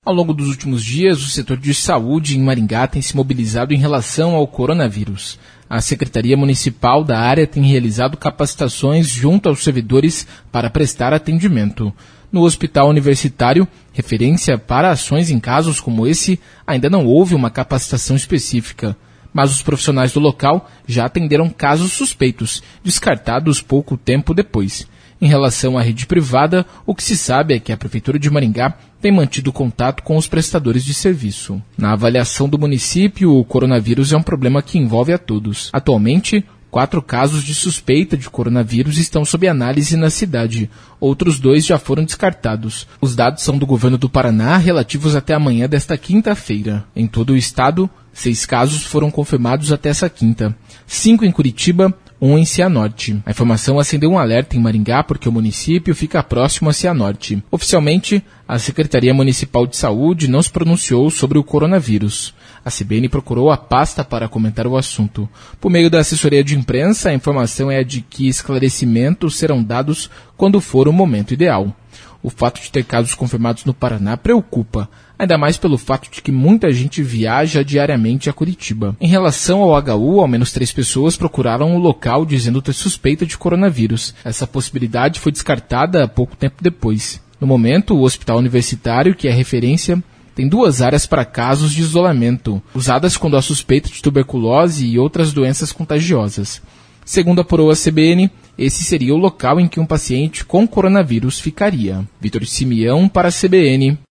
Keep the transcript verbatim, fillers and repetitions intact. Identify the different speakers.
Speaker 1: Ao longo dos últimos dias, o setor de saúde em Maringá tem se mobilizado em relação ao coronavírus. A Secretaria Municipal da área tem realizado capacitações junto aos servidores para prestar atendimento. No Hospital Universitário, referência para ações em casos como esse, ainda não houve uma capacitação específica. Mas os profissionais do local já atenderam casos suspeitos, descartados pouco tempo depois. Em relação à rede privada, o que se sabe é que a Prefeitura de Maringá tem mantido contato com os prestadores de serviço. Na avaliação do município, o coronavírus é um problema que envolve a todos. Atualmente, quatro casos de suspeita de coronavírus estão sob análise na cidade. Outros dois já foram descartados. Os dados são do governo do Paraná, relativos até amanhã desta quinta-feira. Em todo o estado, seis casos foram confirmados até essa quinta. Cinco em Curitiba, um em Cianorte. A informação acendeu um alerta em Maringá porque o município fica próximo a Cianorte. Oficialmente, a Secretaria Municipal de Saúde não se pronunciou sobre o coronavírus. A C B N procurou a pasta para comentar o assunto. Por meio da assessoria de imprensa, a informação é de que esclarecimentos serão dados quando for o momento ideal. O fato de ter casos confirmados no Paraná preocupa, ainda mais pelo fato de que muita gente viaja diariamente a Curitiba. Em relação ao H U, ao menos três pessoas procuraram o local dizendo ter suspeita de coronavírus. Essa possibilidade foi descartada pouco tempo depois. No momento, o Hospital Universitário, que é referência, tem duas áreas para casos de isolamento, usadas quando há suspeita de tuberculose e outras doenças contagiosas. Segundo apurou a C B N, esse seria o local em que um paciente com coronavírus ficaria. Vitor Simeão para a C B N.